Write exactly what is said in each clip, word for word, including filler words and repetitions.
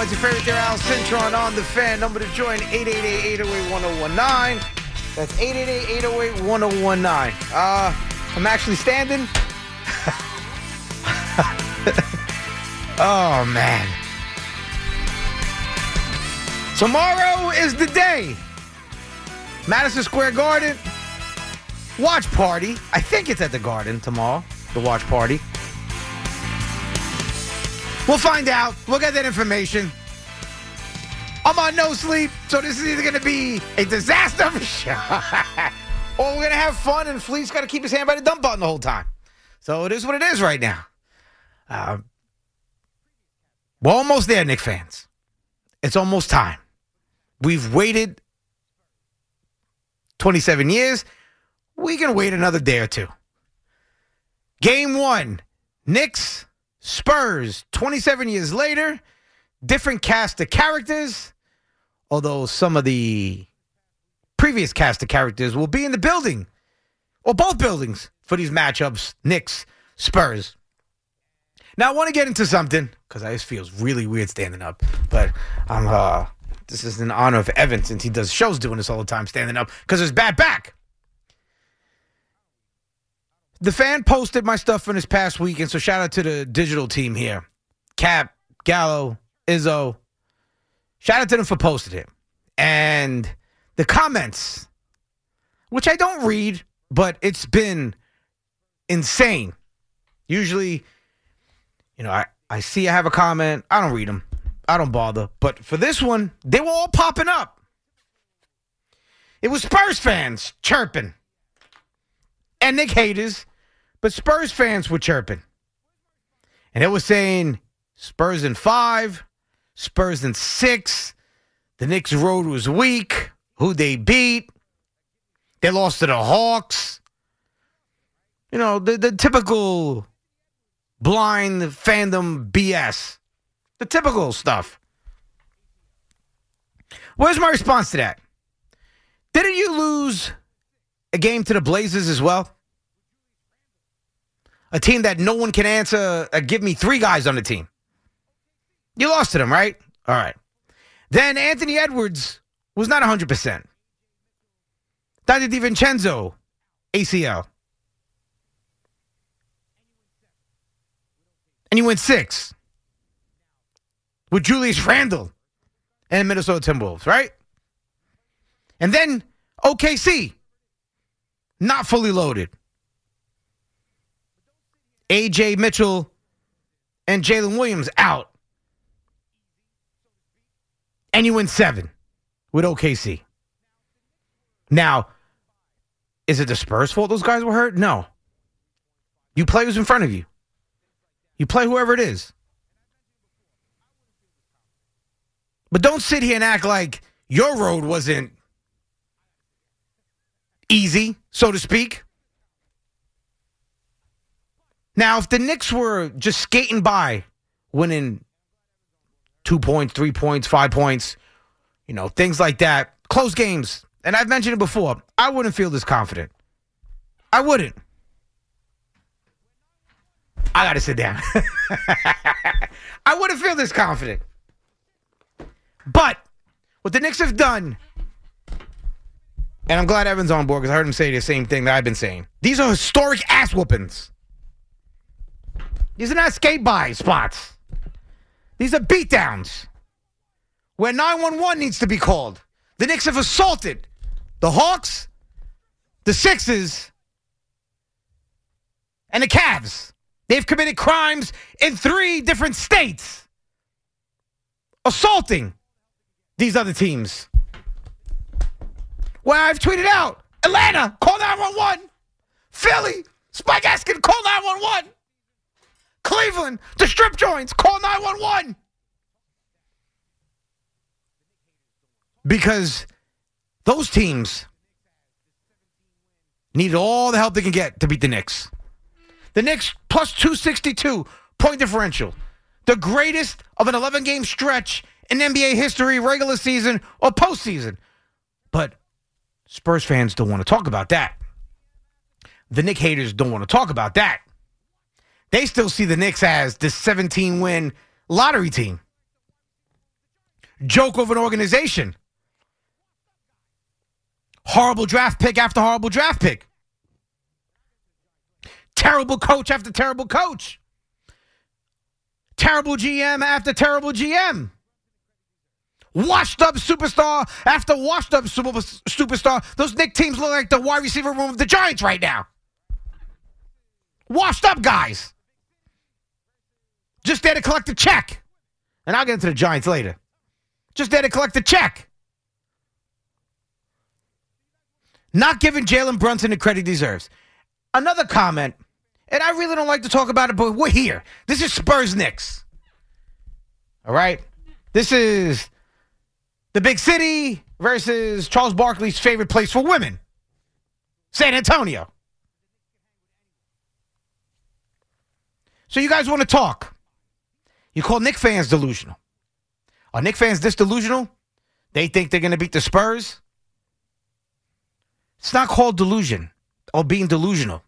Jazzy Ferry there, Al Cintron on the fan. Number to join, eight eight eight, eight oh eight, one oh one nine. That's eight eight eight, eight oh eight, one oh one nine. Uh, I'm actually standing. Oh, man. Tomorrow is the day. Madison Square Garden. Watch party. I think it's at the Garden tomorrow, the watch party. We'll find out. We'll get that information. I'm on no sleep, so this is either going to be a disaster for sure, or we're going to have fun, and Fleet's got to keep his hand by the dump button the whole time. So it is what it is right now. Uh, we're almost there, Knicks fans. It's almost time. We've waited twenty-seven years. We can wait another day or two. Game one, Knicks, Spurs, twenty-seven years later. Different cast of characters, although some of the previous cast of characters will be in the building, or both buildings, for these matchups, Knicks, Spurs. Now, I want to get into something, because I just feels really weird standing up, but I'm, uh, this is in honor of Evan, since he does shows doing this all the time, standing up, because his bad back. The fan posted my stuff from this past week, and so shout out to the digital team here. Cap, Gallo, Izzo. Shout out to them for posting it. And the comments, which I don't read, but it's been insane. Usually, you know, I, I see I have a comment. I don't read them. I don't bother. But for this one, they were all popping up. It was Spurs fans chirping. And Knicks haters. But Spurs fans were chirping. And it was saying Spurs in five, Spurs in six. The Knicks' road was weak. Who they beat. They lost to the Hawks. You know, the, the typical blind fandom B S. The typical stuff. Where's my response to that? Didn't you lose a game to the Blazers as well? A team that no one can answer, uh, give me three guys on the team. You lost to them, right? All right. Then Anthony Edwards was not one hundred percent. Dante DiVincenzo, A C L. And you went six. With Julius Randle and Minnesota Timberwolves, right? And then O K C, not fully loaded. A J Mitchell and Jalen Williams out. And you win seven with O K C. Now, is it the Spurs' fault those guys were hurt? No. You play who's in front of you. You play whoever it is. But don't sit here and act like your road wasn't easy, so to speak. Now, if the Knicks were just skating by, winning two points, three points, five points, you know, things like that, close games, and I've mentioned it before, I wouldn't feel this confident. I wouldn't. I got to sit down. I wouldn't feel this confident. But what the Knicks have done, and I'm glad Evan's on board because I heard him say the same thing that I've been saying. These are historic ass whoopings. These are not skate-by spots. These are beatdowns where nine one one needs to be called. The Knicks have assaulted the Hawks, the Sixers, and the Cavs. They've committed crimes in three different states, assaulting these other teams. Well, I've tweeted out, Atlanta, call nine one one. Philly, Spike Eskin, call nine one one. Cleveland, the strip joints, call nine one one. Because those teams needed all the help they can get to beat the Knicks. The Knicks plus two sixty-two point differential. The greatest of an eleven-game stretch in N B A history, regular season or postseason. But Spurs fans don't want to talk about that. The Knicks haters don't want to talk about that. They still see the Knicks as the seventeen-win lottery team. joke of an organization. Horrible draft pick after horrible draft pick. Terrible coach after terrible coach. Terrible G M after terrible G M. Washed up superstar after washed up super, superstar. Those Knicks teams look like the wide receiver room of the Giants right now. Washed up guys. Just there to collect a check. And I'll get into the Giants later. Just there to collect a check. Not giving Jalen Brunson the credit he deserves. Another comment, and I really don't like to talk about it, but we're here. This is Spurs Knicks. All right? This is the big city versus Charles Barkley's favorite place for women, San Antonio. So you guys want to talk. You call Knicks fans delusional. Are Knicks fans this delusional? They think they're going to beat the Spurs? It's not called delusion or being delusional.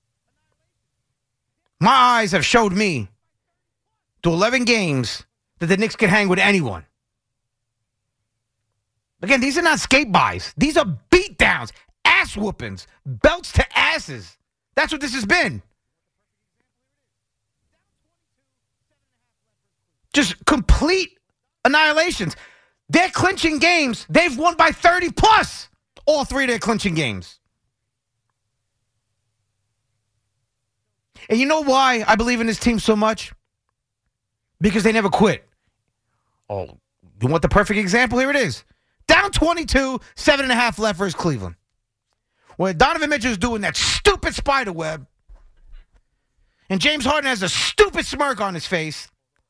My eyes have showed me through eleven games that the Knicks can hang with anyone. Again, these are not skate bys. These are beatdowns, ass whoopings, belts to asses. That's what this has been. Just complete annihilations. They're clinching games. They've won by thirty plus. All three of their clinching games. And you know why I believe in this team so much? Because they never quit. Oh, you want the perfect example? Here it is. Down twenty-two, seven and a half left versus Cleveland. When Donovan Mitchell's doing that stupid spider web, and James Harden has a stupid smirk on his face,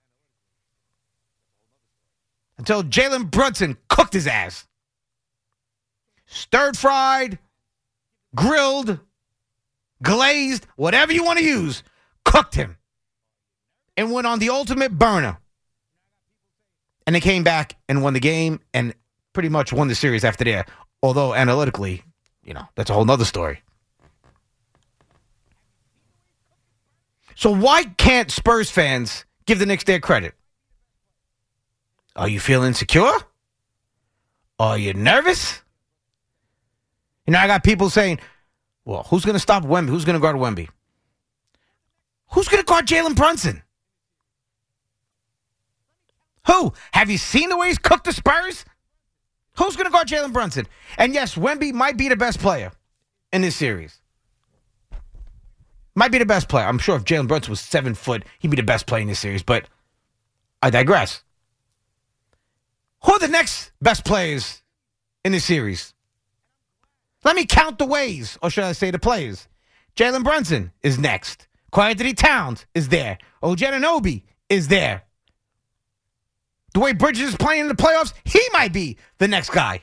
until Jalen Brunson cooked his ass. Stirred fried, grilled, glazed, whatever you want to use, cooked him. And went on the ultimate burner. And they came back and won the game and pretty much won the series after that. Although analytically, you know, that's a whole nother story. So why can't Spurs fans give the Knicks their credit? Are you feeling insecure? Are you nervous? You know, I got people saying, well, who's going to stop Wemby? Who's going to guard Wemby? Who's going to guard Jalen Brunson? Who? Have you seen the way he's cooked the Spurs? Who's going to guard Jalen Brunson? And yes, Wemby might be the best player in this series. Might be the best player. I'm sure if Jalen Brunson was seven foot, he'd be the best player in this series. But I digress. Who are the next best players in this series? Let me count the ways, or should I say the players. Jalen Brunson is next. Karl-Anthony Towns is there. O G Anunoby is there. The way Bridges is playing in the playoffs, he might be the next guy.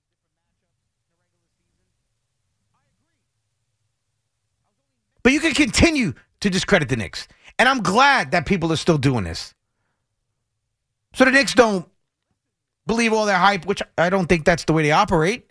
But you can continue to discredit the Knicks. And I'm glad that people are still doing this. So the Knicks don't believe all their hype, which I don't think that's the way they operate.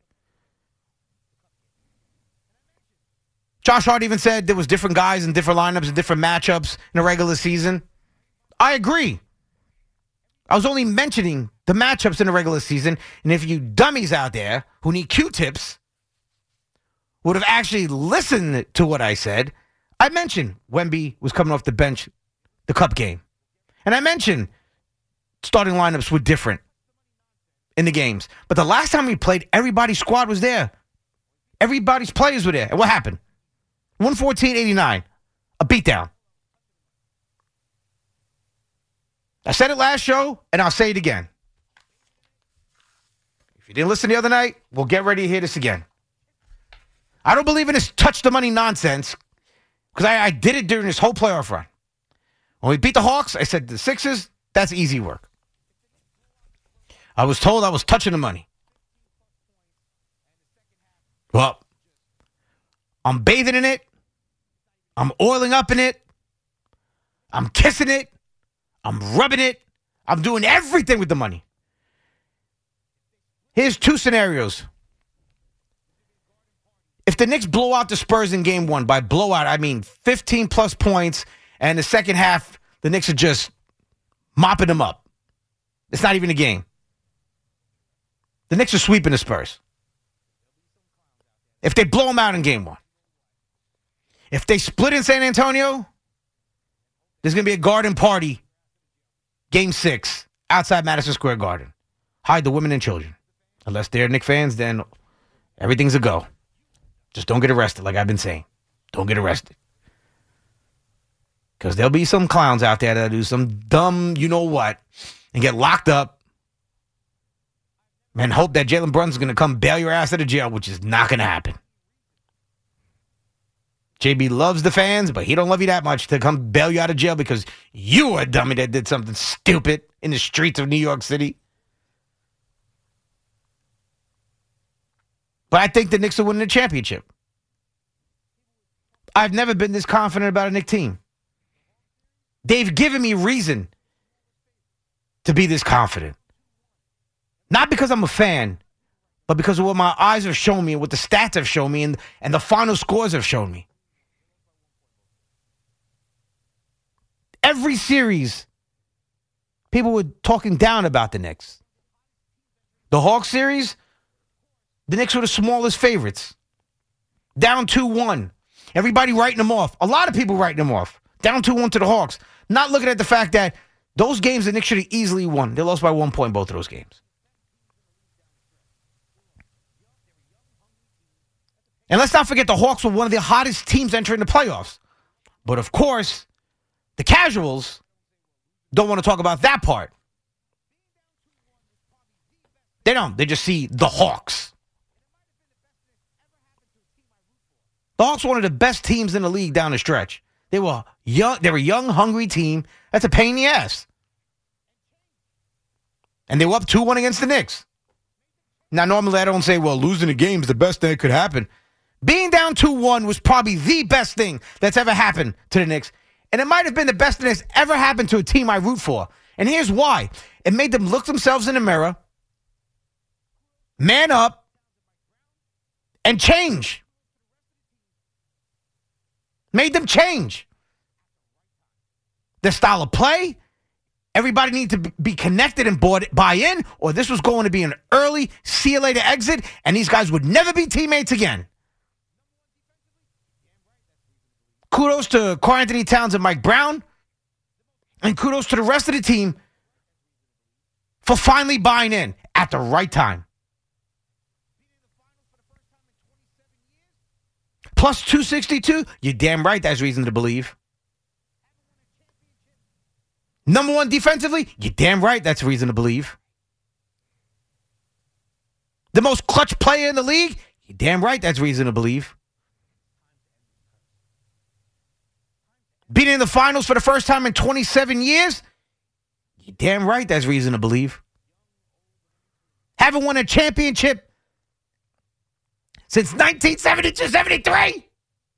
Josh Hart even said there was different guys and different lineups and different matchups in the regular season. I agree. I was only mentioning the matchups in the regular season, and if you dummies out there who need Q-tips would have actually listened to what I said, I mentioned Wemby was coming off the bench the Cup game. And I mentioned starting lineups were different in the games. But the last time we played, everybody's squad was there. Everybody's players were there. And what happened? one fourteen eighty-nine. A beatdown. I said it last show, and I'll say it again. If you didn't listen the other night, we'll get ready to hear this again. I don't believe in this touch the money nonsense because I, I did it during this whole playoff run. When we beat the Hawks, I said the Sixers, that's easy work. I was told I was touching the money. Well, I'm bathing in it. I'm oiling up in it. I'm kissing it. I'm rubbing it. I'm doing everything with the money. Here's two scenarios. If the Knicks blow out the Spurs in game one, by blowout, I mean fifteen plus points, and the second half, the Knicks are just mopping them up. It's not even a game. The Knicks are sweeping the Spurs. If they blow them out in game one. If they split in San Antonio, there's going to be a garden party, game six, outside Madison Square Garden. Hide the women and children. Unless they're Knicks fans, then everything's a go. Just don't get arrested, like I've been saying. Don't get arrested. Because there'll be some clowns out there that'll do some dumb you-know-what and get locked up and hope that Jalen Brunson's going to come bail your ass out of jail, which is not going to happen. J B loves the fans, but he don't love you that much to come bail you out of jail because you were a dummy that did something stupid in the streets of New York City. But I think the Knicks will win the championship. I've never been this confident about a Knicks team. They've given me reason to be this confident. Not because I'm a fan, but because of what my eyes have shown me and what the stats have shown me and, and the final scores have shown me. Every series, people were talking down about the Knicks. The Hawks series, the Knicks were the smallest favorites. Down two one. Everybody writing them off. A lot of people writing them off. Down two one to the Hawks. Not looking at the fact that those games the Knicks should have easily won. They lost by one point both of those games. And let's not forget the Hawks were one of the hottest teams entering the playoffs. But of course, the casuals don't want to talk about that part. They don't. They just see the Hawks. The Hawks were one of the best teams in the league down the stretch. They were young. They were a young, hungry team. That's a pain in the ass. And they were up two one against the Knicks. Now, normally I don't say, well, losing a game is the best thing that could happen. Being down two one was probably the best thing that's ever happened to the Knicks. And it might have been the best thing that's ever happened to a team I root for. And here's why. It made them look themselves in the mirror, man up, and change. Made them change. Their style of play. Everybody needed to be connected and bought, buy in, or this was going to be an early see you later exit, and these guys would never be teammates again. Kudos to Karl Anthony Towns and Mike Brown, and kudos to the rest of the team for finally buying in at the right time. Plus two sixty-two, you're damn right that's reason to believe. Number one defensively, you're damn right that's reason to believe. The most clutch player in the league, you're damn right that's reason to believe. Being in the finals for the first time in twenty-seven years, you're damn right that's reason to believe. Haven't won a championship since nineteen seventy-two seventy-three.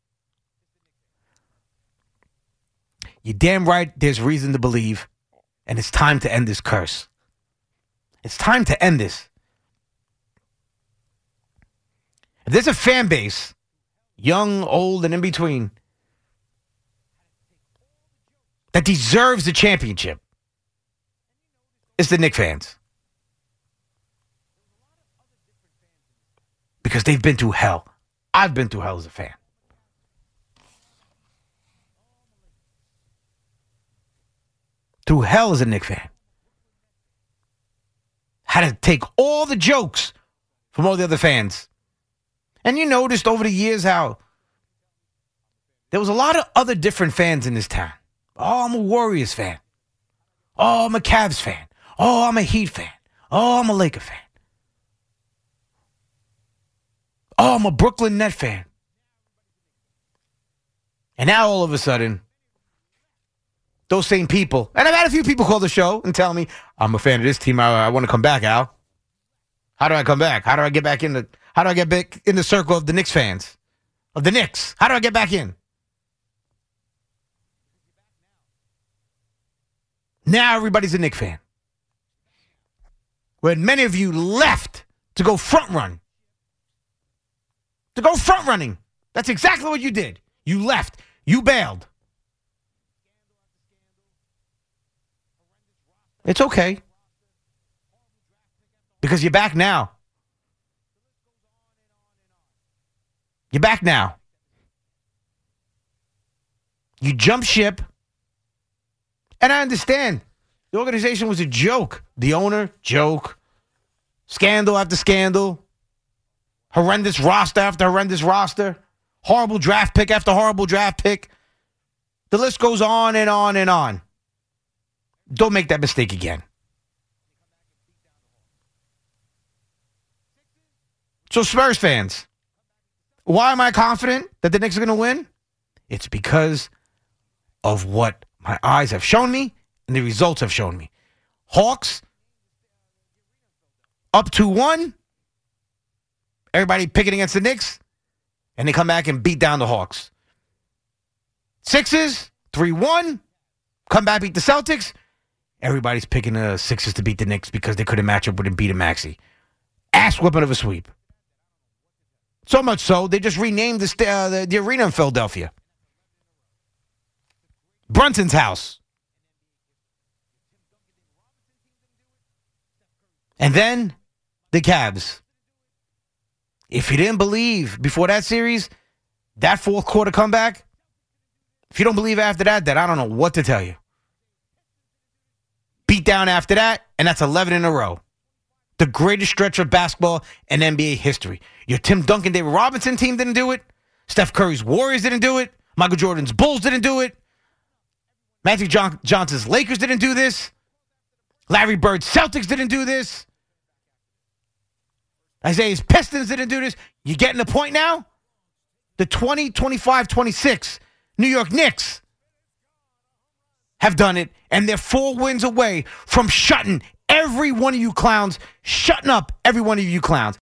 You're damn right there's reason to believe, and it's time to end this curse. It's time to end this. If there's a fan base, young, old, and in between, that deserves the championship, it's the Knicks fans. Because they've been through hell. I've been through hell as a fan. Through hell as a Knicks fan. Had to take all the jokes from all the other fans. And you noticed over the years how there was a lot of other different fans in this town. Oh, I'm a Warriors fan. Oh, I'm a Cavs fan. Oh, I'm a Heat fan. Oh, I'm a Laker fan. Oh, I'm a Brooklyn Net fan. And now all of a sudden, those same people, and I've had a few people call the show and tell me, I'm a fan of this team. I, I want to come back, Al. How do I come back? How do I get back in the, how do I get back in the circle of the Knicks fans? Of the Knicks? How do I get back in? Now everybody's a Knicks fan. When many of you left to go front run. To go front running. That's exactly what you did. You left. You bailed. It's okay. Because you're back now. You're back now. You jump ship. And I understand. The organization was a joke. The owner, joke. Scandal after scandal. Horrendous roster after horrendous roster. Horrible draft pick after horrible draft pick. The list goes on and on and on. Don't make that mistake again. So Spurs fans, why am I confident that the Knicks are going to win? It's because of what my eyes have shown me and the results have shown me. Hawks up two one. Everybody picking against the Knicks. And they come back and beat down the Hawks. Sixers, three one. Come back, beat the Celtics. Everybody's picking the Sixers to beat the Knicks because they couldn't match up with Embiid and Maxey. Ass whipping of a sweep. So much so, they just renamed the, uh, the, the arena in Philadelphia. Brunson's house. And then the Cavs. If you didn't believe before that series, that fourth quarter comeback, if you don't believe after that, then I don't know what to tell you. Beat down after that, and that's eleven in a row. The greatest stretch of basketball in N B A history. Your Tim Duncan, David Robinson team didn't do it. Steph Curry's Warriors didn't do it. Michael Jordan's Bulls didn't do it. Magic John- Johnson's Lakers didn't do this. Larry Bird's Celtics didn't do this. Isaiah's Pistons didn't do this. You getting the point now? The twenty, twenty-five, twenty-six New York Knicks have done it, and they're four wins away from shutting every one of you clowns, shutting up every one of you clowns.